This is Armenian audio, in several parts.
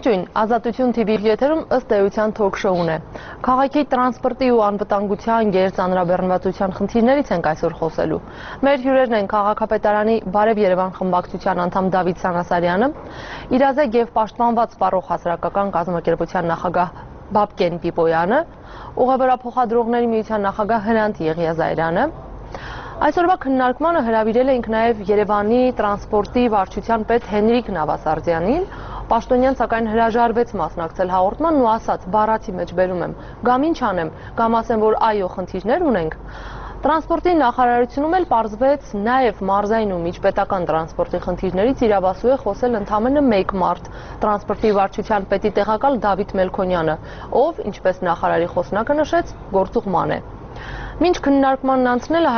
Ողջույն, Ազատություն TV-ի եթերում ըստ էության թոք-շոուն է։ Քաղաքի տրանսպորտի ու անվտանգության գերծանրաբեռնվածության խնդիրներից ենք այսօր խոսելու։ Մեր հյուրերն են քաղաքապետարանի Բարև Երևան խմբակցության անդամ Դավիթ Սանասարյանը, իրազեկ եւ պաշտպանված սպառող հասարակական կազմակերպության նախագահ Բաբկեն Պիպոյանը, ուղևորափոխադրողների միության նախագահ Հրանտ Եղիազարյանը։ Այսօրվա քննարկմանը հրավիրել էինք նաև Երևանի տրանսպորտի վարչության պետ Հենրիկ Նավասարդյանին, Պաշտոնյան սակայն հրաժարվեց մասնակցել հաղորդմանն ու ասաց, բառացի մեջ բերում եմ, գամ ինչ անեմ, կամ ասեմ, որ այո, խնդիրներ ունենք։ Տրանսպորտի նախարարությունում էլ պարզվեց նաև մարզային ու միջպետական տրանսպորտի խնդիրներից իրավասու է խոսել ընդամենը մեկ մարդ, տրանսպորտի վարչության պետի տեղակալ Դավիթ Մելքոնյանը, ով, ինչպես նախարարի խոսնակը նշեց, գործուղման է։ Մինչ քննարկմանն անցնելը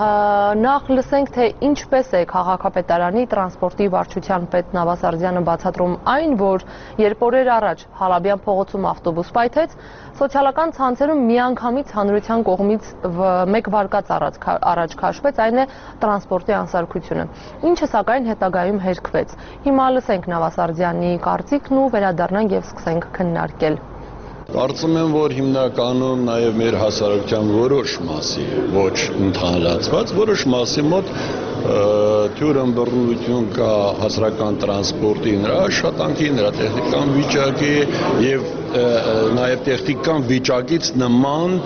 նախ լսենք, թե ինչպես է քաղաքապետարանի տրանսպորտի վարչության պետ Նավասարդյանը բացատրում այն, որ երբ օրեր առաջ Հալաբյան փողոցում ավտոբուս պայթեց, սոցիալական ցանցերում միանգամից հանրության կողմից մեկ վարկած առաջ քաշվեց, այն է տրանսպորտի անսարքությունը, ինչը սակայն հետագայում հերքվեց։ Հիմա լսենք Նավասարդյանի կարծիքն ու վերադառնանք եւ սկսենք քննարկել։ Կարծում եմ, որ հիմնականում նաև մեր հասարակության որոշ մասի, ոչ ընդհանրացված, որոշ մասի մոտ թյուրըմբռնություն կա հասարակական տրանսպորտի նրա աշխատանքի, նրա տեխնիկական վիճակի եւ նաև տեխնիկական վիճակից նման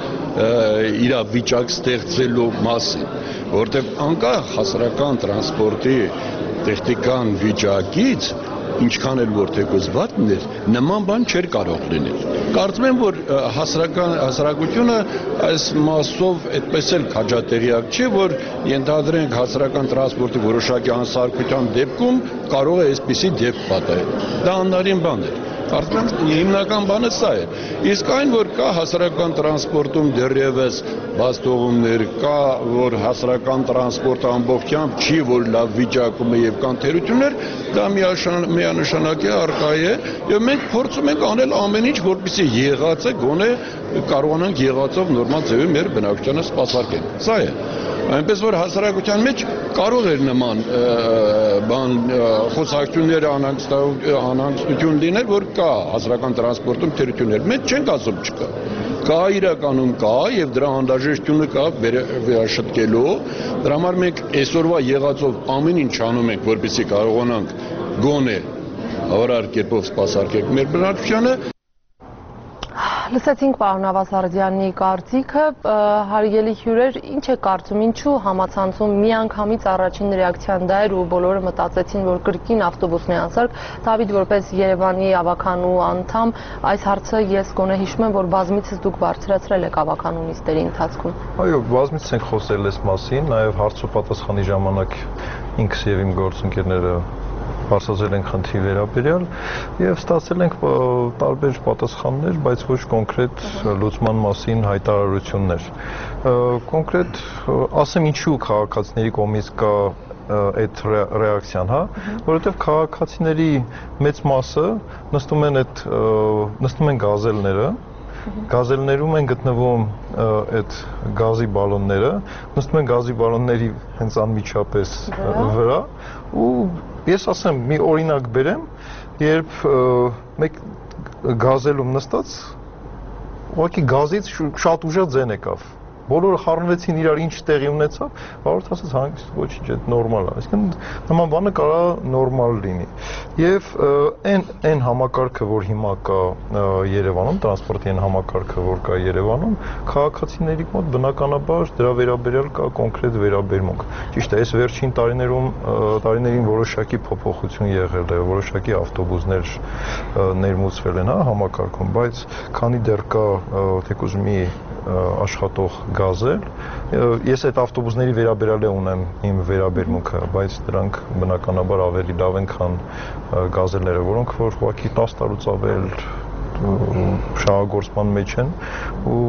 իրավիճակ ստեղծելու մասին, որտեղ անկախ հասարակական տրանսպորտի տեխնիկական վիճակից ինչքան էլ որ թեկուզ վատն էր, նման բան չէր կարող լինել։ Կարծում եմ, որ հասարակությունը այս մասով այդպես էլ քաջատեղյակ չէ, որ ենթադրենք հասարակական տրանսպորտի որոշակի անսարքության դեպքում կարող է այսպիսի դեպք պատահել։ Դա աննարին բան է։ Կարծում եմ հիմնական բանը սա է։ Իսկ այն, որ կա հասարակական տրանսպորտում դեռևս բացթողումներ, կա, որ հասարակական տրանսպորտը ամբողջությամբ չի, որ լավ վիճակում է եւ կան թերություններ, դա միանշանակ է, առկա է, եւ մենք փորձում ենք անել ամեն ինչ, որպեսզի եղածը գոնե կարողանանք եղածով նորմալ ձևի մեր բնակչությանը սպասարկել։ Սա է։ Այնպես որ հասարակության մեջ կարող էր նման բան խոսակցություններ անհանգստություն լինել, որ կա հասարակական տրանսպորտում թերություններ։ Մենք չենք ասում չկա։ Կա իրականում կա եւ դրա անհրաժեշտությունը կա վերաշտկելու։ Դրա համար մենք այսօրվա եղածով ամեն ինչ անում ենք, որպեսզի կարողանանք գոնե հավարար կերպով սպասարկել մեր բնակչությանը։ Լսեցինք պարոն Նավասարդյանի կարծիքը, հարգելի հյուրեր, ինչ է կարծում, ինչու համացանցում միանգամից առաջին ռեակցիան դա էր ու բոլորը մտածեցին, որ կրկին ավտոբուսն է անսարք։ Դավիթ, որպես Երևանի ավականու անդամ, այս հարցը ես գոնե հիշում եմ, որ բազմիցս դուք բարձրացրել եք ավականու նիստերի ընթացքում։ Այո, բազմիցս ենք խոսել այս մասին, նաև հարց ու պատասխանի ժամանակ ինքս եւ իմ գործընկերները բարձրացրել ենք խնդրի վերաբերյալ եւ ստացել ենք տարբեր պատասխաններ, բայց ոչ կոնկրետ լուծման մասին հայտարարություններ։ Կոնկրետ ասեմ ինչու քաղաքացիների կողմից կա այդ ռեակցիան, հա, որովհետեւ քաղաքացիների մեծ մասը նստում են գազելները, գազելներում են գտնվում այդ գազի բալոնները, նստում են գազի բալոնների հենց անմիջապես վրա ու ես ասեմ մի օրինակ բերեմ, երբ մեկ գազելում նստած, ուղղակի գազից շատ ուժեղ ձեն եկավ։ Բոլորը խառնվեցին իրար ինչ տեղի ունեցավ, վարորդ ասաց հանգիստ ոչինչ, այդ նորմալ է, այսինքն նման բանը կարա նորմալ լինի։ Եվ այն համակարգը, որ հիմա կա Երևանում, տրանսպորտի այն համակարգը, որ կա Երևանում, քաղաքացիների մոտ բնականաբար դրա վերաբերյալ կա կոնկրետ վերաբերմունք։ Ճիշտ է, այս վերջին տարիներին որոշակի փոփոխություն եղել է, որոշակի ավտոբուսներ ներմուծվել են, հա, համակարգում, բայց քանի դեռ կա թեկուզ մի աշխատող գազել, ես այդ ավտոբուսների վերաբերյալ ունեմ իմ վերաբերմունքը, բայց դրանք բնականաբար ավելի լավ են, քան գազելները, որոնք որ ուղղակի 10 տարուց ավել շահագործման մեջ են ու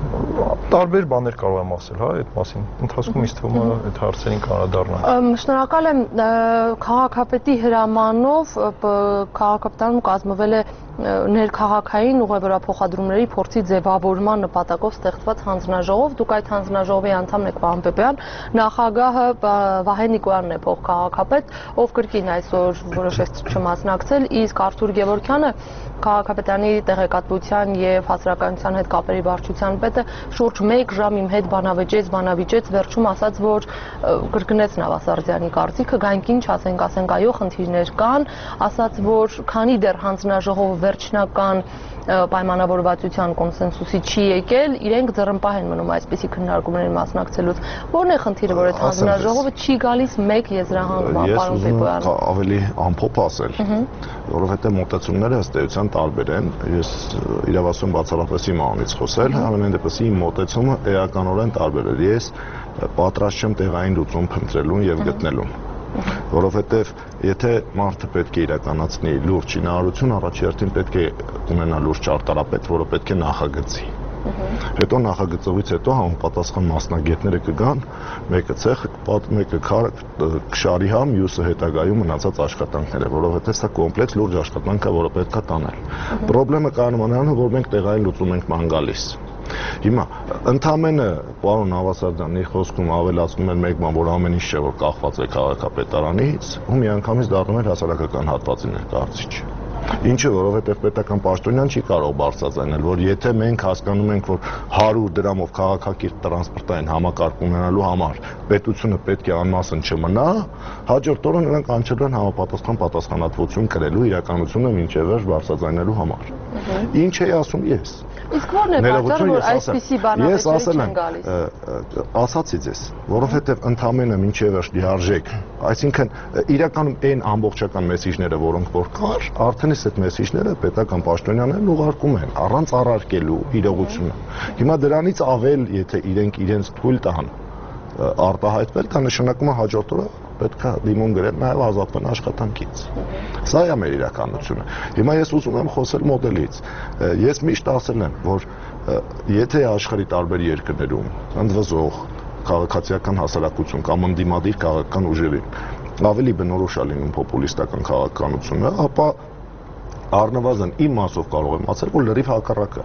Տարբեր բաներ կարող եմ ասել, հա, այդ մասին։ Ընթացքում ինձ թվում է այդ հարցերին կանրադառնամ։ Շնորհակալ եմ քաղաքապետի հրամանով քաղաքապետարանում կազմվել է ներքաղաքային ուղևորափոխադրումների փորձի ձևավորման նպատակով ստեղծված հանձնաժողով։ Դուք այդ հանձնաժողովի անդամն եք, պարոն Պեպյան, նախագահը Վահե Նիկոյանն է փոխքաղաքապետ, ով կրկին այսօր որոշեց չմասնակցել, իսկ Արթուր Գևորգյանը քաղաքապետարանի տեղեկատվության եւ հասարակայնության հետ կապերի վարչության պետը շուրջ 1 ժամ իմ հետ բանավիճեց, վերջում ասաց, որ կրկնեց Նավասարդյանի կարծիքը, գանք ինչ ասենք այո, խնդիրներ կան, ասաց, որ քանի դեռ հանձնաժողովը վերջնական պայմանավորվածության կոնսենսուսի չի եկել, իրենք ձեռնպահ են մնում այսպիսի քննարկումներին մասնակցելուց։ Որն է խնդիրը, որ այդ հանձնաժողովը չի գալիս մեկ եզրահանգման, պարոն Պեպյան։ Ես ավելի ամփոփ ասել, որովհետեւ մոտեցումները ըստ էության տարբեր են։ Ես իրավասություն բացառապես իմ անունից խոսել, ամենայն դեպս իմ մոտեցումը էականորեն տարբեր է։ Ես պատրաստ չեմ տեղային լուծում փնտրելուն եւ գտնելուն։ Որովհետև եթե մարդը պետք է իրականացնի լուրջ շինարարություն, առաջին պետք է ունենա լուրջ արտարապետ, որը պետք է նախագծի։ Հետո նախագծողից հետո համապատասխան մասնագետները կգան, մեկը ցեխ, մեկը քշարի համ, մյուսը հետագայում մնացած աշխատանքները, որովհետև սա կոմպլեքս լուրջ աշխատանք է, որը պետք է տանել։ Պրոբլեմը կայանում է, որ մենք տեղային լուծում ենք ման գալիս։ Հիմա ընդամենը պարոն Նավասարդյանի խոսքում ավելացնում են մեկ բան, որ ամեն ինչ չէ, որ կախված է քաղաքապետարանից, ու միանգամից դառնում է հասարակական հատվածի ներկայացուցիչ։ Ինչը, որովհետև պետական պաշտոնյան չի կարող բարձրացնել, որ եթե մենք հասկանում ենք, որ 100 դրամով քաղաքակիրթ տրանսպորտային համակարգ ունենալու համար պետությունը պետք է անմասն չմնա, հաջորդ օրը նրանք անջրել են համապատասխան պատասխանատվություն կրելու իրականությունը մինչև վերջ բարձրացնելու համար։ Ինչ էի ասում ես։ Իսկ ո՞րն է պատճառը, որ այսպիսի բանավեճերի չեն գալիս։ Ասացի ձեզ, որովհետև ընդամենը մինչև վերջ լիարժեք, այսինքն իրականում այն ամբողջական մեսիջները, որոնք որ կար, արդեն այդ մեսիջները պետական պաշտոնյաներն ուղարկում են առանց առարկելու իրողությունը։ Հիմա դրանից ավել, եթե իրենք իրենց թույլ տան արտահայտվել, դա նշանակում է հաջորդ օրը պետք է դիմում գրել նաև ազատվեն աշխատանքից։ Սա է մեր իրականությունը։ Հիմա ես ուզում եմ խոսել մոդելից։ Ես միշտ ասել եմ, որ եթե աշխարհի տարբեր երկրներում ընդվզող քաղաքացիական հասարակություն կամ ընդդիմադիր քաղաքական ուժերի ավելի բնորոշ է լինում պոպուլիստական քաղաքականությունը, ապա առնվազն իմ մասով կարող եմ ասել, որ լրիվ հակառակը։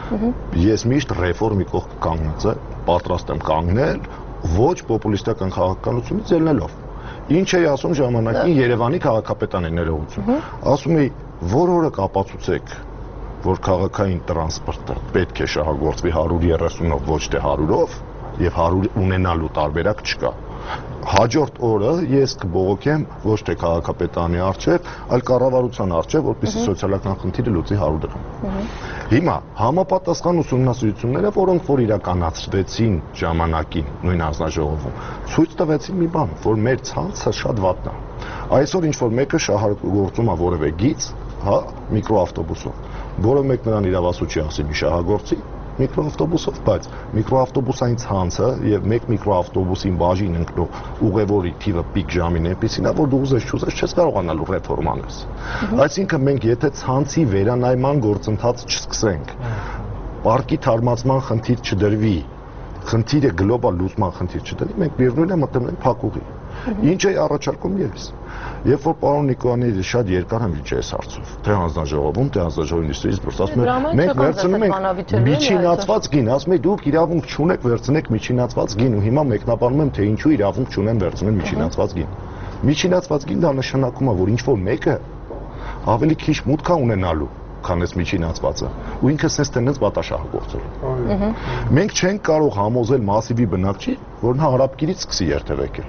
Ես միշտ ռեֆորմի կողք կանգնած եմ, պատրաստ եմ կանգնել ոչ պոպուլիստական քաղաքականությունից ելնելով։ Ինչ էի ասում ժամանակին Երևանի քաղաքապետանի ներողություն։ Ասում էի, որ օրը կապացուցեք, որ քաղաքային տրանսպորտը պետք է շահագործվի 130-ով, ոչ թե 100-ով, եւ 100 ունենալու տարբերակ չկա։ Հաջորդ օրը ես կբողոքեմ ոչ թե քաղաքապետանի առջև, այլ կառավարության առջև, որպեսզի սոցիալական խնդիրը լուծի 100 դրամ։ Հիմա համապատասխան ուսումնասիրությունները, որոնք որ իրականացվեցին ժամանակին նույն հանձնաժողովում, ցույց տվեցին մի բան, որ մեր ցանցը շատ վատն է։ Այսօր ինչ որ մեկը շահագործում է որևէ գիծ, հա, միկրոավտոբուսով, որը մեկ նրան իրավասու չի ասի մի շահագործի միկրոավտոբուսով, բայց միկրոավտոբուսային ցանցը եւ մեկ միկրոավտոբուսին բաժին ընկնող ուղևորի թիվը պիկ ժամին էպիսին է, որ դու ուզես չուզես չես կարողանալու ռեֆորմ անես։ Այսինքն մենք եթե ցանցի վերանայման գործընթաց չսկսենք, պարկի թարմացման խնդիր չդրվի, խնդիրը գլոբալ լուծման խնդիր չդրվի, մենք միևնույն է մտնում ենք փակուղի։ Ինչ է առաջարկում ես։ Երբ որ պարոն Նիկոյանի շատ երկար եմ վիճ այս հարցով, թե հանձնաժողովում, թե հանձնաժողովի նիստից դուրս, ասում են, մենք վերցնում ենք միջինացված գին, ասում են դուք իրավունք չունեք վերցնեք միջինացված գին ու հիմա մեկնաբանում եմ, թե ինչու իրավունք չունեն վերցնել միջինացված գին։ Միջինացված գին դա նշանակում է, որ ինչ որ մեկը ավելի քիչ մուտք է ունենալու, քան այս միջինացվածը, ու ինքը sense տենից պատաշահագործել։ Մենք չենք կարող համոզել մասիվի բնակչի, որ նա արաբկիրից սկսի երթևեկել։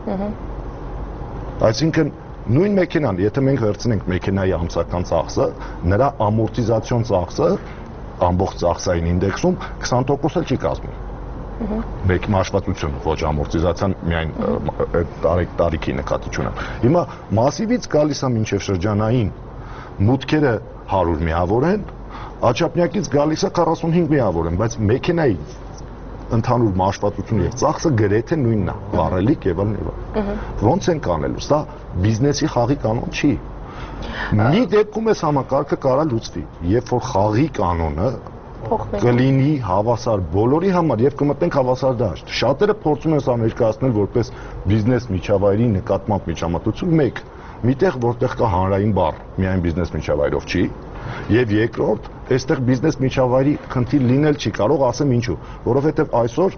Այսինքն նույն մեքենան, եթե մենք վերցնենք մեքենայի ամսական ծախսը, նրա ամորտիզացիոն ծախսը ամբողջ ծախսային ինդեքսում 20% էլ չի կազմում։ Մեկ մաշվածություն, ոչ ամորտիզացիան միայն տարիքի նկատի չունեմ։ Հիմա մասիվից գալիս է մինչև շրջանային մուտքերը 100 միավոր են, աչափնյակից գալիս է 45 միավոր են, բայց մեքենայի ընդհանուր մաշվածություն եւ ծախսը գրեթե նույնն է, վառելիք եւ այլն։ Ոնց են կանելու։ Սա բիզնեսի խաղի կանոն չի։ Մի դեպքում էս համակարգը կարա լուծվի, երբ որ խաղի կանոնը կլինի հավասար բոլորի համար եւ կմտնենք հավասար դաշտ։ Շատերը փորձում են սա ներկայացնել որպես բիզնես միջավայրի նկատմամբ միջամտություն, մեկ միտեղ որտեղ կա հանրային բառ, միայն բիզնես միջավայրով չի, եւ երկրորդ, այստեղ բիզնես միջավայրի խնդիր լինել չի կարող, ասեմ ինչու, որովհետեւ այսօր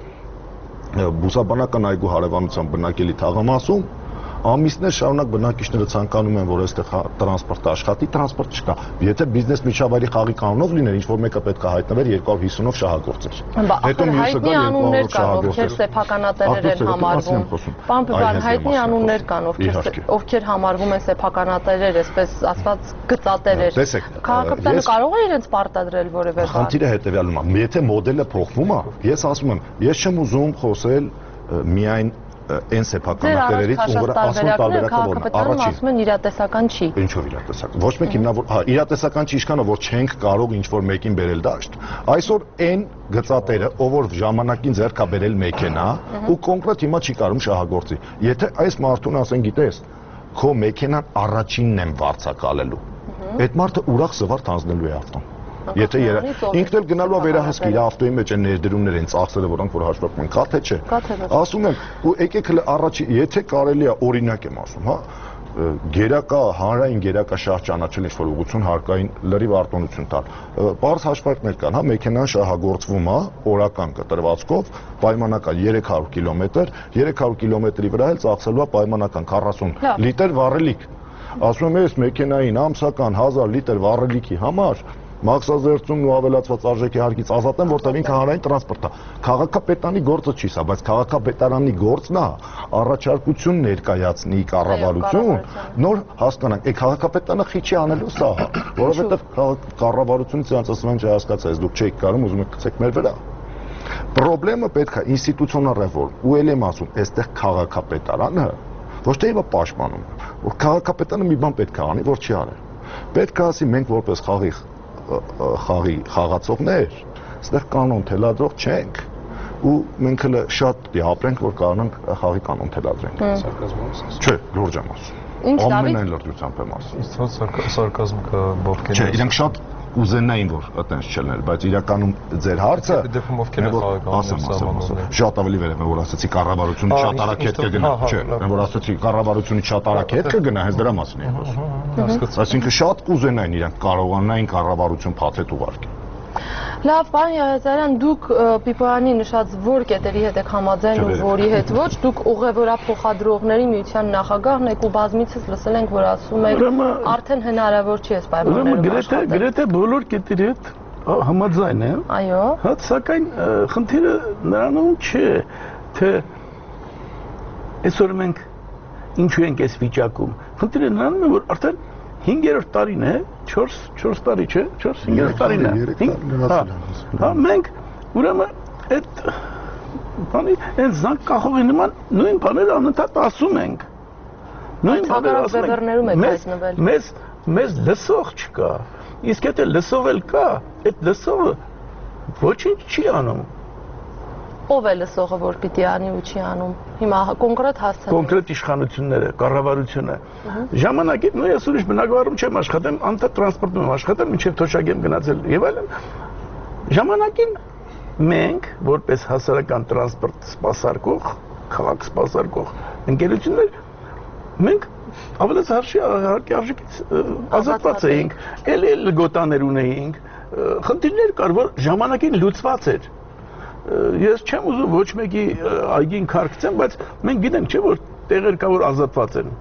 բուսաբանական այգու հարևանության բնակելի թաղամասում ամիսներ շարունակ բնակիչները ցանկանում են, որ այստեղ տրանսպորտ աշխատի, տրանսպորտ չկա։ Եթե բիզնես միջավայրի խաղի կանոնով լիներ, ինչ որ մեկը պետք է հայտնվեր 250-ով շահագործեր։ Հետո մյուսը գա 200-ով շահագործեր։ Ովքեր սեփականատերեր են համարվում։ Պարոն Պիպյան, հայտնի անուններ կան, ովքեր համարվում են սեփականատերեր, այսպես ասված գծատերեր։ Քաղաքապետարանը կարող է իրենց պարտադրել որևէ բան։ Խնդիրը հետեւյալն է, եթե մոդելը փոխվում է, ես ասում եմ, ես չեմ ուզում խոսել միայն այն սեփականատերերից, ում վրա ասում են տարբերակը որն է։ Առաջին ասում են իրատեսական չի։ Ինչով իրատեսական։ Ոչ մեկ հիմնավոր, իրատեսական չի ինչքան որ չենք կարող ինչ որ մեկին բերել դաշտ։ Այսօր այն գծատերը, ով որ ժամանակին ձեռք է բերել մեքենա, ու կոնկրետ հիմա չի կարող շահագործի։ Եթե այս մարդուն ասեն, գիտես, քո մեքենան առաջինն եմ վարձակալելու։ Այդ մարդը ուրախ զվարթ հանձնելու է ավտոն։ Եթե ինքն էլ գնալու է վերահսկի, իր ավտոյի մեջ են ներդրումներ են ծախսերը, որոնք որ հաշվարկում են, կա թե չէ։ Ասում եմ, ու եկեք հələ առաջի, եթե կարելի է օրինակ եմ ասում, հա, գերակա հանրային գերակա շահ ճանաչել ինչ որ ուղղություն հարկային լրիվ արտոնություն տալ։ Բարձ հաշվարկներ կան, հա, մեքենան շահագործվում է օրական կտրվածքով, պայմանական 300 կիլոմետր, 300 կիլոմետրի վրա էլ ծախսելու է պայմանական 40 լիտր վառելիք։ Ասում եմ, այս մեքենային ամսական 1000 լիտր վառելիքի համար մաքսազերծումն ու ավելացված արժեքի հարկից ազատեն, որտեղ ինքը հանրային տրանսպորտ է։ Քաղաքապետարանի գործը չի սա, բայց քաղաքապետարանի գործն է առաջարկություն ներկայացնի կառավարություն, նոր հասկանանք, այդ քաղաքապետարանը խիչի անելու սա, որովհետև կառավարությունից իրենց ասում են չհասկացա, դուք չեք կարող, ուզում եք գցեք մեր վրա։ Պրոբլեմը պետք է ինստիտուցիոնալ ռեֆորմ, ու ել եմ ասում, այստեղ քաղաքապետարանը ոչ թե իվա պաշտպանում, որ քաղաքապետարանը մի բան պետք է անի, որ չի արել։ Պետք է ասի մենք որպես խաղացողներ, այստեղ կանոն թելադրող չենք ու մենք հələ շատ դիապրենք, որ կարողանանք խաղի կանոն թելադրենք։ Չէ, լուրջ եմ ասում։ Ամենայն լրջությամբ եմ ասում։ Իսկ սարկազմ կա բովկենի։ Չէ, իրենք շատ կուզենային, որ այտենց չլներ, բայց իրականում ձեր հարցը դեպքում ովքեր են խաղականորեն շատ ավելի վեր եմ, որ ասացի կառավարությունը շատ արագ հետ կգնա, չէ, որ ասացի կառավարությունը շատ արագ հետ կգնա, հենց դրա մասին եմ խոսում։ Այսինքն շատ կուզենային իրենք կարողանային կառավարություն փաթեթ ուղարկել։ Լավ, պարոն Եղիազարյան, դուք Պիպյանի նշած որ կետերի հետ եք համաձայն ու որի հետ ոչ, դուք ուղևորափոխադրողների միության նախագահն եք ու բազմիցս լսել ենք, որ ասում եք արդեն հնարավոր չի այս պայմաններում աշխատել։ Գրեթե բոլոր կետերի հետ համաձայն եմ։ Այո։ Հա, սակայն խնդիրը նրանում չէ, թե այսօր մենք ինչու ենք այս վիճակում։ Խնդիրը նրանում է, որ արդեն 5-րդ տարին է, 4 տարի չէ, 4-5-րդ տարին է։ Հա, մենք ուրեմն այդ բանի այն զանգ կախողի նման նույն բաները անընդհատ ասում ենք։ Նույն բաները ասում ենք։ Մեզ լսող չկա։ Իսկ եթե լսող էլ կա, այդ լսողը ոչինչ չի անում։ Ով է լսողը, որ պիտի անի ու չի անում։ Հիմա կոնկրետ հասցեին։ Կոնկրետ իշխանությունները, կառավարությունը։ Ժամանակին նույն ես ուրիշ բնակավարում չեմ աշխատել, անդադար տրանսպորտում եմ աշխատել, մինչև թոշակ եմ գնացել եւ այլն։ Ժամանակին մենք, որպես հասարակական տրանսպորտ սպասարկող, քաղաք սպասարկող ընկերություններ, մենք ավելի հարկի արժեքից ազատված էինք, էլ գոտաներ ունեինք, խնդիրներ կար, որ ժամանակին լուծված էր։ Ես չեմ ուզում ոչ մեկի այգին քարկցեմ, բայց մենք գիտենք, չէ՞ որ տեղեր կա, որ ազատված են։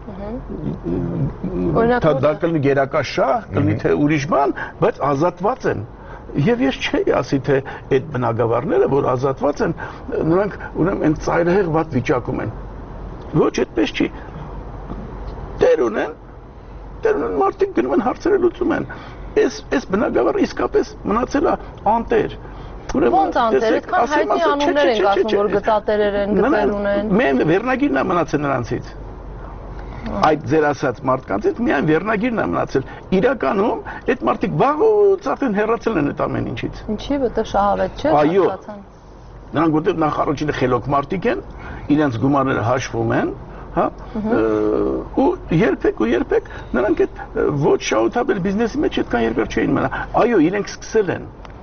Դա կլինի գերակա շահ, կլինի թե ուրիշ բան, բայց ազատված են։ Եվ ես չէի ասի, թե այդ բնակավարները, որ ազատված են, նրանք ուրեմն այն ծայրահեղ վատ վիճակում են։ Ոչ, այդպես չի։ Տեր ունեն մարդիկ գնում են հարցերը լուծում են։ Այս բնակավարը իսկապես մնացել է անտեր։ Ոնց անտեր, այդքան հայտնի անուններ ենք ասում, որ գծատերեր են, գծեր ունեն։ Միայն վերնագիրն է մնացել նրանցից։ Այդ ձեր ասած մարդկանցից միայն վերնագիրն է մնացել։ Իրականում այդ մարդիկ վաղուց արդեն հեռացել են այդ ամեն ինչից։ Ինչի՞ որտեղ շահավետ չէ, այո։ Նրանք որտեղ նախ առաջինը խելոք մարդիկ են, իրենց գումարները հաշվում են, հա, ու երբեք նրանք այդ ոչ շահութաբեր բիզնեսի մեջ այդքան երկար չէին մնա։ Այո, իրենք սկսել են։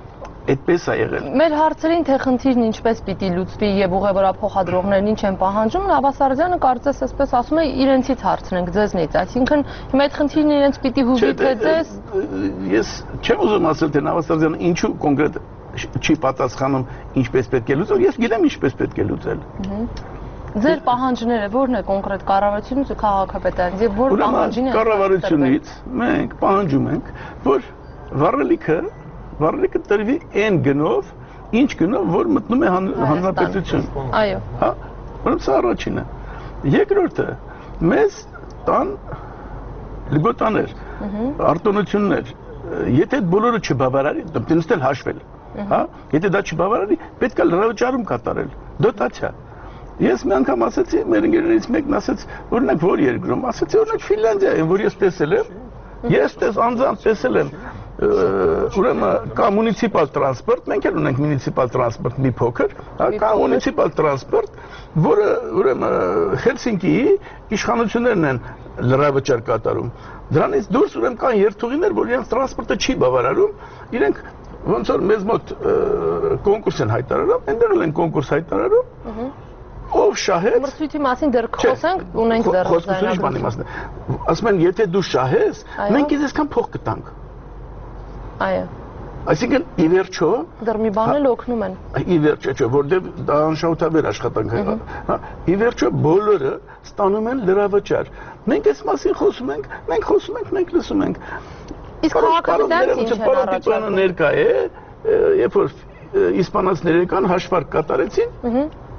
այդպես է եղել։ Մեր հարցերին թե խնդիրն ինչպես պիտի լուծվի եւ ուղևորափոխադրողներն ինչ են պահանջում, Նավասարդյանը կարծես այսպես ասում է իրենցից հարցնենք ձեզնից, այսինքն հիմա այդ խնդիրն իրենց պիտի հուզի թե ձեզ։ Ես չեմ ուզում ասել թե Նավասարդյանը ինչու կոնկրետ չի պատասխանում ինչպես պետք է լուծել, ես գիտեմ ինչպես պետք է լուծել։ Ձեր պահանջները ո՞րն է կոնկրետ կառավարությունից ու քաղաքապետարանից եւ ո՞ր պահանջին է։ Կառավարությունից մենք պահանջում ենք, որ վառելիքը տրվի այն գնով, ինչ գնով, որ մտնում է հանրապետություն։ Այո։ Հա, ուրեմն սա առաջինը։ Երկրորդը, մեզ տան լգոտաներ, արտոնություններ, եթե այդ բոլորը չբավարարի, դեպքից էլ հաշվել, հա, եթե դա չբավարարի, պետք է լրացում կատարել, դոտացիա։ Ես մի անգամ ասացի, մեր ընկերներից մեկն ասաց, օրինակ որ երկրում, ասացի օրինակ Ֆինլանդիայում, որ ես տեսել եմ, անձամբ տեսել եմ, ուրեմն կա մունիցիպալ տրանսպորտ, մենք էլ ունենք մունիցիպալ տրանսպորտ մի փոքր, կա մունիցիպալ տրանսպորտ, որը ուրեմն Հելսինկիի իշխանություններն են լրավճար կատարում։ Դրանից դուրս ուրեմն կան երթուղիներ, որ իրենց տրանսպորտը չի բավարարում, իրենք ոնց որ մեզ մոտ կոնկուրս են հայտարարում, այնտեղ են կոնկուրս հայտարարում, ով շահեց։ Մրցույթի մասին դեռ խոսենք, ունենք դեռ զայնագրություն։ Ասում են, եթե դու շահես, մենք քեզ այսքան փող կտանք։ Այո։ Այսինքն ի վերջո դեռ մի բան էլ օգնում են։ Ի վերջո, չէ, որտեղ դա անշահութաբեր աշխատանք է, հա, ի վերջո բոլորը ստանում են լրավճար։ Մենք այս մասին խոսում ենք, մենք լսում ենք։ Իսկ քաղաքապետարանը ինչ է առաջարկում։ Ներկա է, երբ որ իսպանացիները կան հաշվարկ կատարեցին,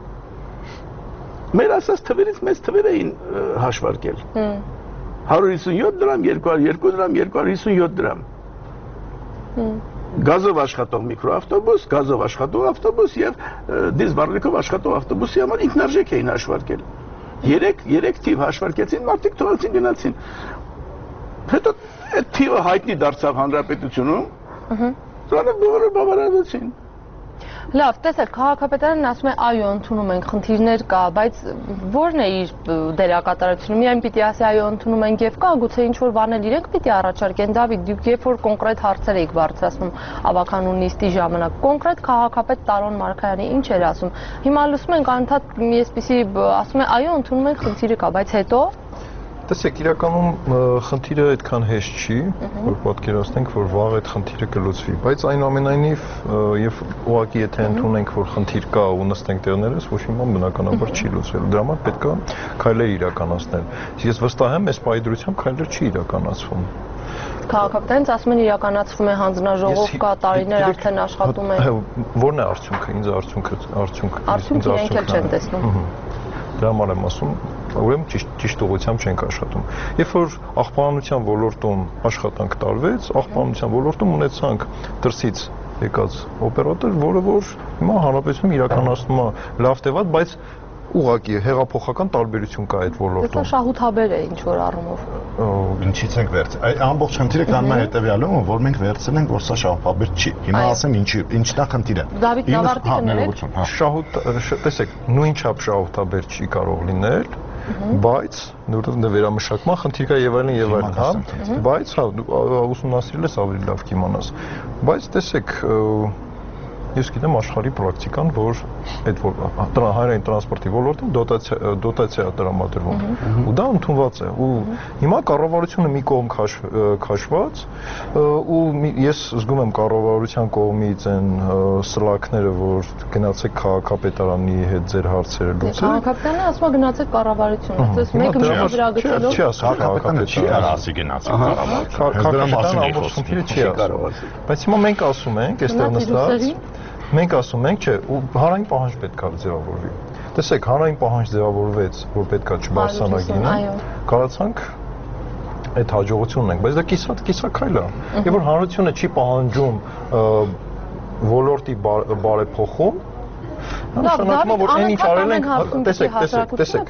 մեր ասած թվերից մեծ թվեր էին հաշվարկել։ 157 դրամ, 202 դրամ, 257 դրամ։ Գազով աշխատող միկրոավտոբուս, գազով աշխատող ավտոբուս եւ դիզվառելիքով աշխատող ավտոբուսի համար ինքնարժեք էին հաշվարկել։ 3 թիվ հաշվարկեցին, մարդիկ թողեցին գնացին։ Հետո այդ թիվը հայտնի դարձավ հանրապետությունում։ Դրանով բոլորը բավարարվեցին։ Լավ, տեսեք, քաղաքապետարանն ասում է այո, ընդունում ենք, խնդիրներ կա, բայց ո՞րն է իր դերակատարությունը։ Միայն պիտի ասի այո, ընդունում ենք եւ կա, գուցե ինչ որ բանել իրենք պիտի առաջարկեն։ Դավիթ, դուք երբ որ կոնկրետ հարցեր եք բարձրացնում ավականու նիստի ժամանակ, կոնկրետ քաղաքապետ Տարոն Մարգարյանը ինչ էր ասում։ Հիմա լսում ենք անընդհատ մի այսպիսի ասում է այո, ընդունում ենք, խնդիրը կա, բայց հետո Տեսեք, իրականում խնդիրը այդքան հեշտ չի, որ պատկերացնենք, որ վաղ այդ խնդիրը կլուծվի, բայց այնուամենայնիվ եւ ուղղակի եթե ընդունենք, որ խնդիր կա ու նստենք տեղներս, ոչ մի բան բնականաբար չի լուծվելու։ Դրա համար պետք է քայլեր իրականացնել։ Ես վստահ եմ, այս պայդրությամբ քայլեր չի իրականացվում։ Քաղաքապետարանից ասում են իրականացվում է հանձնաժողով կա, տարիներ արդեն աշխատում է։ Ո՞րն է արդյունքը, ինձ արդյունքը իրենք էլ չեն տեսնում։ Դրա համար եմ ասում, ուրեմն ճիշտ ուղղությամբ չենք աշխատում։ Երբ որ աղբանության ոլորտում աշխատանք տարվեց, աղբանության ոլորտում ունեցանք դրսից եկած օպերատոր, որը որ հիմա հանրապետությունում իրականացնում է լավ թե վատ, բայց ուղղակի հեղափոխական տարբերություն կա այդ ոլորտում։ Դա շահութաբեր է ինչ որ առումով։ Ինչից ենք վերցել։ Այդ ամբողջ խնդիրը կանում է հետեւյալում, որ մենք վերցել ենք, որ սա շահութաբեր չի։ Հիմա ասեմ ինչն է խնդիրը։ Դավիթ Նավարդիկը ներեք։ Տեսեք, նույնչափ շահութաբեր չի կարող լինել, բայց որովհետեւ վերամշակման խնդիր կա եւ այլն, հա, բայց հա ուսումնասիրել ես ավելի լավ կիմանաս։ Բայց տեսեք, ես գիտեմ աշխարհի պրակտիկան, որ այդ հանրային տրանսպորտի ոլորտում դոտացիա է տրամադրվում ու դա ընդունված է ու հիմա կառավարությունը մի կողմ քաշված ու ես զգում եմ կառավարության կողմից այն սլաքները, որ գնացեք քաղաքապետարանի հետ ձեր հարցերը լուծեք։ Քաղաքապետարանը ասում է գնացեք կառավարությունը, ասես մեկը մի դրա գցելով քաղաքապետարանը չի ասի գնացեք քաղաքապետարանը ամբողջ խնդիրը չի ասում։ Բայց հիմա մենք ասում ենք, այստեղ նստած մենք ասում ենք, չէ, ու հանրային պահանջ պետք է ձևավորվի։ Տեսեք, հանրային պահանջ ձևավորվեց, որ պետք է չբարձրանա գինը, կարացանք այդ հաջողությունն ենք, բայց դա կիսաքայլ է։ Եվ որ հանրությունը չի պահանջում ոլորտի բարեփոխում, նշանակում է, որ այն ինչ արել ենք, տեսեք,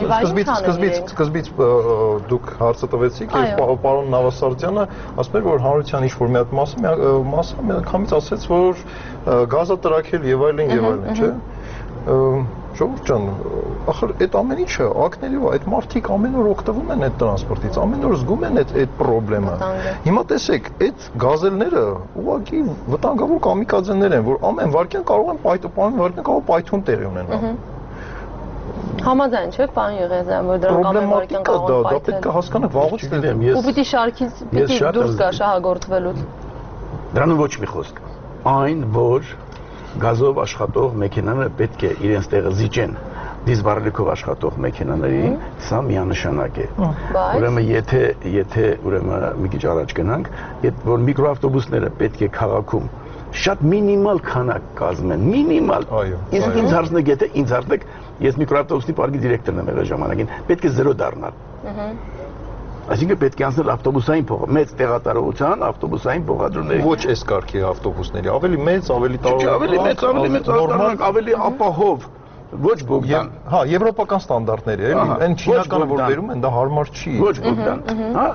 սկզբից դուք հարցը տվեցիք եւ պարոն Նավասարդյանը ասում էր, որ հանրության ինչ-որ մի հատ մասը միանգամից ասեց, որ գազա տրաքել եւ այլն, չէ։ Ժողովուրդ ջան, ախր այդ ամեն ինչը ակներով այդ մարդիկ ամեն օր օգտվում են այդ տրանսպորտից, ամեն օր զգում են այդ խնդրեմը։ Հիմա տեսեք, այդ գազելները ուղղակի վտանգավոր կամիկաձեներ են, որ ամեն վարքյան կարող են վարքյան կարող պայթուն տեղի ունենալ։ Համաձայն չեք, պարոն Եղիազարյան, որ դրանք ամեն վարքյան կարող են դա պետք է հասկանաք վաղուց դեմ։ Ու պիտի շարքից պիտի դուրս գա շահագործվելուց։ Դրանում ոչ մի խոսք։ Այն, որ գազով աշխատող մեքենաները պետք է իրենց տեղը զիջեն դիզվառելիքով աշխատող մեքենաներին, սա միանշանակ է։ Ուրեմն եթե ուրեմն մի քիչ առաջ գնանք, որ միկրոավտոբուսները պետք է քաղաքում շատ մինիմալ քանակ կազմեն, մինիմալ։ Իսկ ինձ հարցնեք, եթե ինձ հարցնեք, ես միկրոավտոբուսի պարկի դիրեկտորն եմ եղել ժամանակին, պետք է 0 դառնալ։ Այսինքն պետք է անցնել ավտոբուսային մեծ տեղատարողության ավտոբուսային փոխադրումների։ Ոչ այս կարգի ավտոբուսների, ավելի մեծ, ավելի տարօրինակ, ավելի ապահով, ոչ Բոգդան։ Հա, եվրոպական ստանդարտների, էլի, այն չինականը որ բերում են, դա հարմար չի։ Ոչ Բոգդան։ Հա,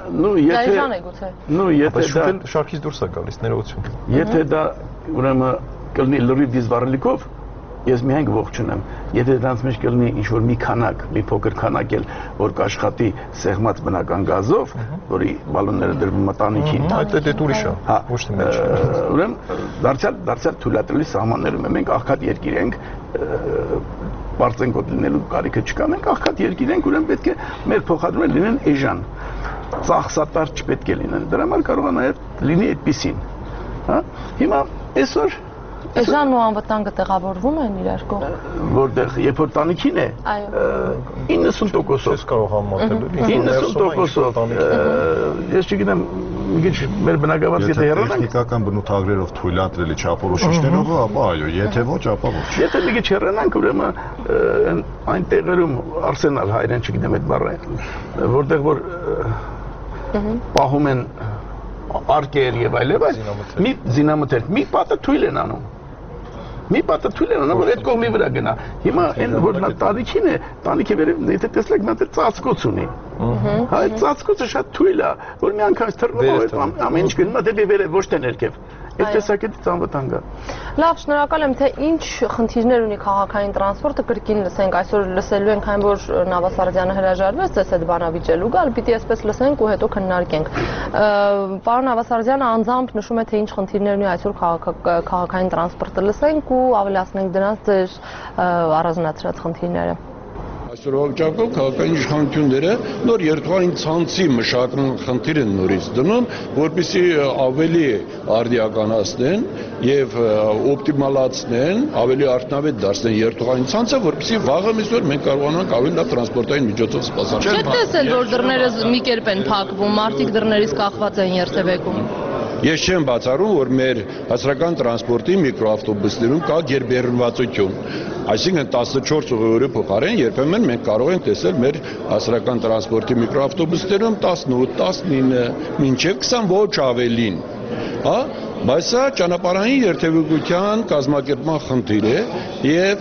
եթե դա շարքից դուրս է գալիս ներողություն։ Եթե դա ուրեմն կլինի լրիվ դիզվառելիքով, ես միայն ողջունեմ։ Եթե դրանց մեջ կլինի ինչ-որ մի քանակ, մի փոքր քանակ էլ, որ կաշխատի սեղմած բնական գազով, որի բալոնները դրվում մտանիքին, այդ ուրիշ է, ոչ թե մեջ։ Ուրեմն դարձյալ թույլատրելի սահմաններում մենք աղքատ երկիր ենք, բարձենկոտ լինելու կարիքը չկա, մենք աղքատ երկիր ենք, ուրեմն պետք է մեր փոխադրումները լինեն էժան, ծախսատար չպետք է լինեն։ Դրա համար կարող է նաև լինի այդպեսին։ Հա, հիմա այսօր Էժանն ու անվտանգը տեղավորվում են իրար կողմ։ Որտեղ երբ որ տանիքին է, 90%-ով կարող համատել։ 90%-ով ես չգիտեմ, մի քիչ մեր բնակավարից եթե հեռանանք, տեխնիկական բնութագրերով թույլատրելի չափորոշիչներով, ապա այո, եթե ոչ, ապա ոչ։ Եթե մի քիչ հեռանանք, ուրեմն այն տեղերում արսենալ հայերեն չգիտեմ այդ բառը, որտեղ որ պահում են արկեր եւ այլն, մի զինամթերք, մի պատը թույլ են անում։ Մի պատը թույլ են անում, որ այդ կողմի վրա գնա։ Հիմա այն որ նա տանիքին է, տանիքի վերև, եթե տեսնեք, նա դեռ ծածկոց ունի։ Հա, այդ ծածկոցը շատ թույլ է, որ մի անգամ թռնով ամեն ինչ գնում է դեպի վերև, ոչ թե ներքև։ Այդ տեսակետից անվտանգ է։ Լավ, շնորհակալ եմ, թե ինչ խնդիրներ ունի քաղաքային տրանսպորտը, կրկին լսենք, այսօր լսելու ենք այն, որ Նավասարդյանը հրաժարվեց ձեզ այդ բանավիճելու գալ, պիտի այսպես լսենք ու հետո քննարկենք։ Պարոն Նավասարդյանը անձամբ նշում է, թե ինչ խնդիրներ ունի այսօր քաղաքային տրանսպորտը, լսենք ու ավելացնենք դրանց ձեր առանձնացրած խնդիրները։ Այսօր վիճակով քաղաքային իշխանությունները նոր երթուղային ցանցի մշակման խնդիր են նորից դնում, որպեսզի ավելի արդիականացնեն եւ օպտիմալացնեն, ավելի արդյունավետ դարձնեն երթուղային ցանցը, որպեսզի վաղը միսօր մենք կարողանանք ավելի լավ տրանսպորտային միջոցով սպասարկել։ Չեք տեսել, որ դռները մի կերպ են փակվում, մարդիկ դռներից կախված են երթևեկում։ Ես չեմ բացառում, որ մեր հասարակական տրանսպորտի միկրոավտոբուսներում կա գերբեռնվածություն։ Այսինքն 14 ուղիղորի փոխարեն երբեմն մենք կարող ենք տեսել մեր հասարակական տրանսպորտի միկրոավտոբուսներում 18, 19, մինչև 20 ոչ ավելին։ Հա, բայց սա ճանապարհային երթևեկության կազմակերպման խնդիր է եւ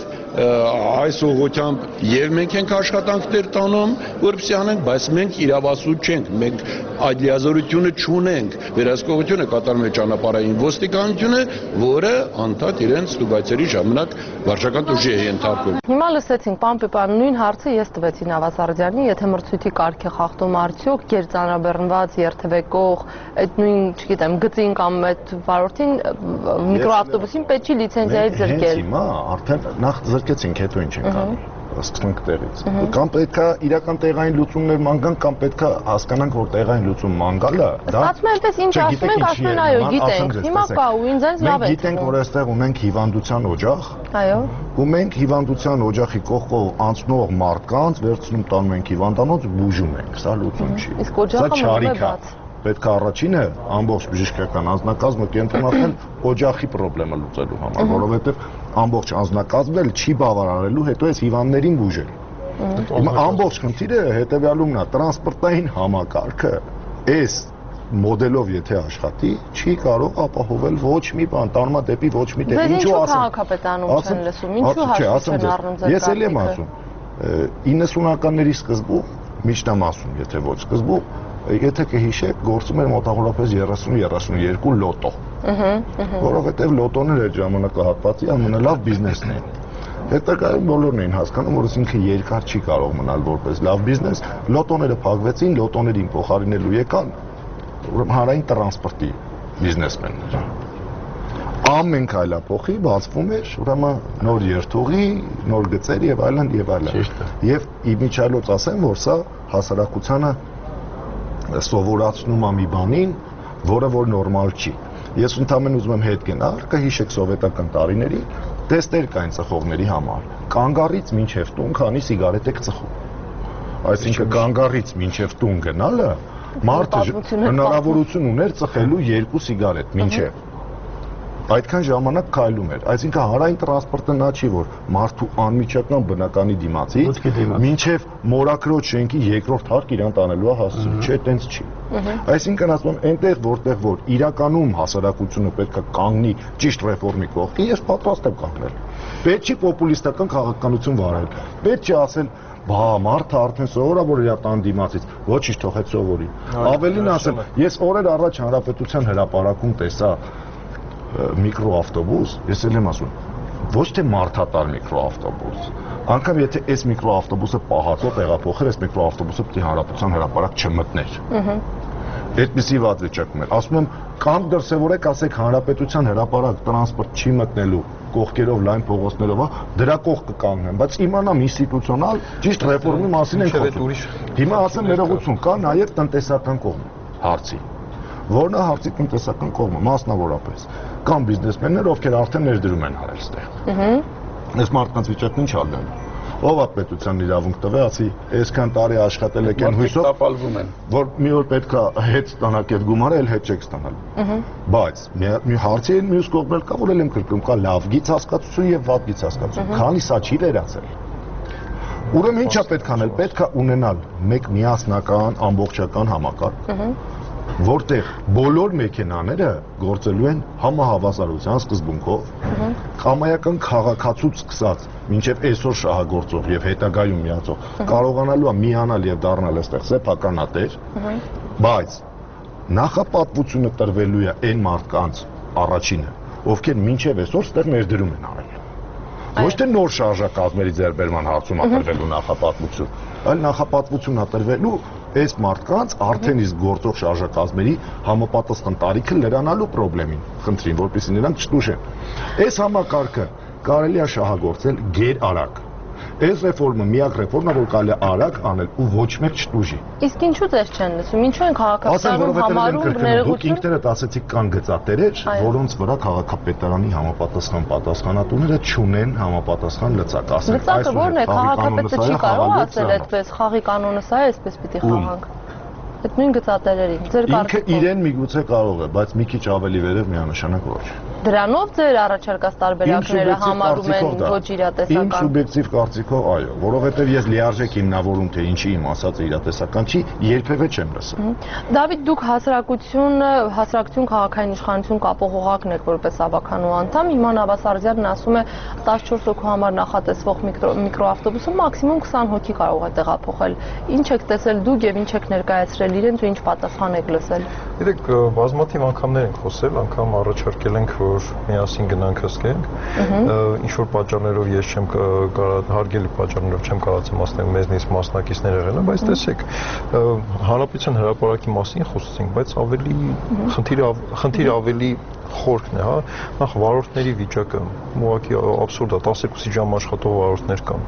այս ուղղությամբ եւ մենք ենք աշխատանքներ տանում, որպեսզի անենք, բայց մենք իրավասու չենք, մենք այդ լիազորությունը չունենք։ Վերահսկողությունը կատարում է ճանապարհային ոստիկանությունը, որը անդադ իրենց ստուգայցերի ժամանակ վարչական ուժի է ենթարկում։ Հիմա լսեցինք, պարոն Պիպյան, նույն հարցը ես տվեցի Նավասարդյանին, եթե մրցույթի կարգ է խախտում արդյոք գերծանրաբեռնված երթևեկող, այդ նույն, չգիտեմ, գծին կամ այդ վարորդին միկրոավտոբուսին պետք չի լիցենզիայից զրկել։ Հենց հիմա արդեն նախ զրկեցինք, հետո ինչ ենք անում։ Սկսենք տեղից։ Կամ պետքա իրական տեղային լուծումներ ման գան, կամ պետքա հասկանանք, որ տեղային լուծում ման գալը, դա Ստացվում է այնպես ինչ ասում ենք, ասում են այո, գիտենք։ Հիմա կա ու ինձ լավ է։ Մենք գիտենք, որ այստեղ ունենք հիվանդության օջախ։ Այո։ Ու մենք հիվանդության օջախի կողքով անցնող մարդկանց վերցնում տանում ենք հիվանդանոց, բուժում ենք։ Սա լուծում չի։ Իսկ օջախը մնում է բաց։ Պետք է առաջինը ամբողջ բժշկական անձնակազմը կենտրոնացնել օջախի խնդրեմը լուծելու համար, որովհետև ամբողջ անձնակազմն էլ չի բավարարելու հետո այս հիվանդներին բուժել։ Հիմա ամբողջ խնդիրը հետեւյալումն է, տրանսպորտային համակարգը այս մոդելով եթե աշխատի, չի կարող ապահովել ոչ մի բան, տանում է դեպի ոչ մի տեղ։ Ինչու քաղաքապետանում չեն լսում, ինչու հաշվի չեն առնում ձեր։ Ես էլ եմ ասում, 90-ականների սկզբում, միջնամասում, եթե ոչ սկզբում, եթե կհիշեք, գործում էր մոտավորապես 30-32 լոտո։ Որովհետև լոտոները այդ ժամանակահատվածի ամենալավ բիզնեսն էին։ Հետագայում բոլորն էին հասկանում, որ ինքը երկար չի կարող մնալ որպես լավ բիզնես, լոտոները փակվեցին, լոտոներին փոխարինելու եկան ուրեմն հանրային տրանսպորտի բիզնեսմեններ։ Ամեն քայլափոխի բացվում էր ուրեմն նոր երթուղի, նոր գծեր եւ այլն եւ այլն։ Եվ իմիջիայլոց ասեմ, որ սա հասարակությանը սովորացնում է մի բանին, որը որ նորմալ չի։ Ես ընդհանրապես ուզում եմ հետ գնալ, կհիշեք սովետական տարիներին, տեստեր կային ծխողների համար։ Կանգառից մինչև տուն քանի սիգարետ եք ծխում։ Այսինքն կանգառից մինչև տուն գնալը մարդը հնարավորություն ուներ ծխելու 2 սիգարետ մինչև։ Այդքան ժամանակ քայլում էր։ Այսինքն հանրային տրանսպորտը նա չի, որ մարդու անմիջական բնականի դիմացից մինչև մորակրոջ շենքի երկրորդ հարկ իրան տանելու է հասցնում, չէ, տենց չի։ Այսինքն ասում եմ, այնտեղ որտեղ որ իրականում հասարակությունը պետք է կանգնի ճիշտ ռեֆորմի կողքի, ես պատրաստ եմ կանգնել։ Պետք չի պոպուլիստական քաղաքականություն վարել։ Պետք չի ասել բա մարդը արդեն սովորա որ իր տան դիմացից ոչինչ թողեց սովորի։ Ավելին ասեմ, ես օրեր առաջ հանրապետության հրապարակում տեսա միկրոավտոբուս, ես էլ եմ ասում, ոչ թե մարդատար միկրոավտոբուս, անգամ եթե այս միկրոավտոբուսը պահածով տեղափոխեր, այս միկրոավտոբուսը պետք է հանրապետության հրապարակ չմտներ։ Այդպիսի վատ վիճակում էր։ Ասում եմ, կամ դրսևորեք, ասեք հանրապետության հրապարակ տրանսպորտ չի մտնելու կողքերով լայն փողոցներով, դրա կողք կկանգնեն, բայց իմանամ ինստիտուցիոնալ ճիշտ ռեֆորմի մասին են խոսում։ Հիմա ասեմ ներողություն, կա նաև տնտեսական կողմ հարցի։ Որն է հարցի տնտեսական կողմը, մասնավորապես։ Կան բիզնեսմեններ, ովքեր արդեն ներդրում են արել ստեղ։ Այս մարդկանց վիճակն ինչ ալն է։ Ով է պետության իրավունք տվել, ասի, այսքան տարի աշխատել եք այն հույսով, տապալվում են, որ մի օր պետքա հետ ստանաք այդ գումարը, էլ հետ չեք ստանալու։ Բայց մի հարցի են մյուս կողմն կա, որ էլ եմ կրկնում, կա լավ գից հասկացություն եւ վատ գից հասկացություն։ Քանի սա չի վերացել։ Ուրեմն ինչա պետք անել, պետք է ունենալ մեկ միասնական ամբողջական համակարգ, որտեղ բոլոր մեքենաները գործելու են համահավասարության սկզբունքով, կամայական քաղաքացուց սկսած մինչև այսօր շահագործող եւ հետագայում միացող կարողանալու է միանալ եւ դառնալ այստեղ սեփականատեր, բայց նախապատվությունը տրվելու է այն մարդկանց առաջինը, ովքեր մինչև այսօր ստեղ ներդրում են արել։ Ոչ թե նոր շարժակազմերի ձեռբերման հարցում տրվելու նախապատվություն, այլ նախապատվություն տրվելու այս մարդկանց արդեն իսկ գործող շարժակազմերի համապատասխան տարիքը լրանալու խնդրին, որպեսզի նրանք չտուժեն։ Այս համակարգը կարելի է շահագործել գերարագ։ Այս ռեֆորմը միակ ռեֆորմն է, որ կարելի է արագ անել ու ոչ մեկ չտուժի։ Իսկ ինչու ձեզ չեն լսում, ինչու են քաղաքացիներում համարում ներողություն։ Դուք ինքներդ ասեցիք կան գծատերեր, որոնց վրա քաղաքապետարանի համապատասխան պատասխանատուները չունեն համապատասխան լծակ, ասենք լծակը որն է, քաղաքապետը չի կարող ասել այդպես, խաղի կանոնը սա է, այսպես պիտի խաղանք։ Այդ նույն գծատերերին, ձեր ինքը իրեն միգուցե կարող է, բայց մի քիչ ավելի վերև միանշանակ ոչ։ Դրանով ձեր առաջարկած տարբերակները համարում են ոչ իրատեսական։ Իմ սուբյեկտիվ կարծիքով այո, որովհետև ես լիարժեք հիմնավորում թե ինչի իմ ասածը իրատեսական չի, երբևէ չեմ լսել։ Դավիթ, դուք հասարակություն քաղաքային իշխանություն կապող օղակն եք որպես ավականու անդամ, հիմա Նավաս Արձյանն ասում է 14 հոգու համար նախատեսվող միկրոավտոբուսը մաքսիմում 20 հոգի կարող է տեղափոխել։ Ինչ եք տեսել դուք եւ ինչ եք ներկայացրել իրենց ու ինչ պատասխան եք լսել։ Գիտեք, բազմաթիվ անգամներ ենք խոսել, անգամ առաջարկել ենք, որ միասին գնանք հսկենք, ինչ որ պատճառներով ես չեմ հարգելի պատճառներով չեմ կարողացել մասնակցել, մեզնից մասնակիցներ եղել են, բայց տեսեք, հանրապետության հրապարակի մասին խոսեցինք, բայց ավելի խնդիրը ավելի խորքն է, հա, նախ վարորդների վիճակը ուղղակի աբսուրդ է, 12 ժամ աշխատող վարորդներ կան,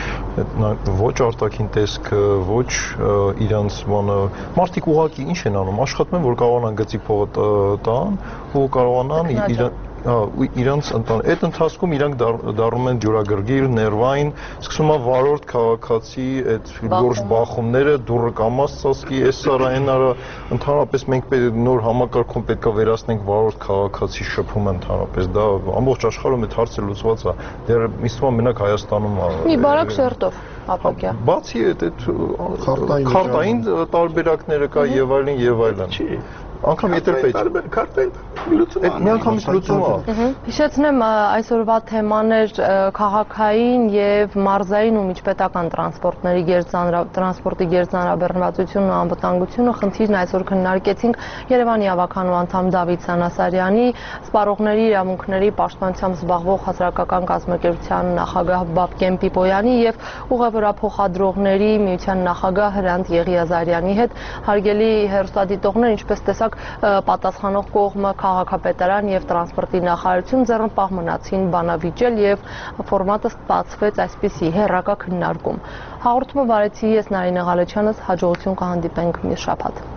ոչ արտաքին տեսքը, ոչ իրանց բանը, մարդիկ ուղղակի ինչ են անում, աշխատում են, որ կարողանան գծի փողը տան ու կարողանան իրանց այդ ընթացքում իրանք դառնում են ջուրագրգիռ, ներվային, սկսում է վարորդ քաղաքացի այդ գորշ բախումները, դուրը կամաց ծածկի, այս սարա այն արա, ընդհանրապես մենք նոր համակարգում պետք է վերացնենք վարորդ քաղաքացի շփումը ընդհանրապես, դա ամբողջ աշխարհում այդ հարցը լուծված է, դեռ ինձ թվում է մենակ Հայաստանում է։ Մի բարակ շերտով ապակյա։ Բացի այդ քարտային տարբերակները կա եւ այլն եւ այլն։ Անգամ եթե պետք քարտային Միանգամից լուծումը։ Հիշեցնեմ, այսօրվա թեմաներ քաղաքային եւ մարզային ու միջպետական տրանսպորտների տրանսպորտի գերծանրաբեռնվածությունն ու անվտանգությունը խնդիրն այսօր քննարկեցինք Երևանի ավականու անդամ Դավիթ Սանասարյանի, սպառողների իրավունքների պաշտպանությամբ զբաղվող հասարակական կազմակերպության նախագահ Բաբկեն Պիպոյանի եւ ուղևորափոխադրողների միության նախագահ Հրանտ Եղիազարյանի հետ։ Հարգելի հեռուստադիտողներ, ինչպես տեսակ, պատասխանող կողմը քաղաքապետարան եւ տրանսպորտի նախարարություն ձեռնպահ մնացին բանավիճել եւ ֆորմատը ստացվեց այսպիսի հեռակա քննարկում։ Հաղորդումը վարեցի ես Նարինե Ղալեչյանս, հաջողություն կհանդիպենք մյուս շաբաթ։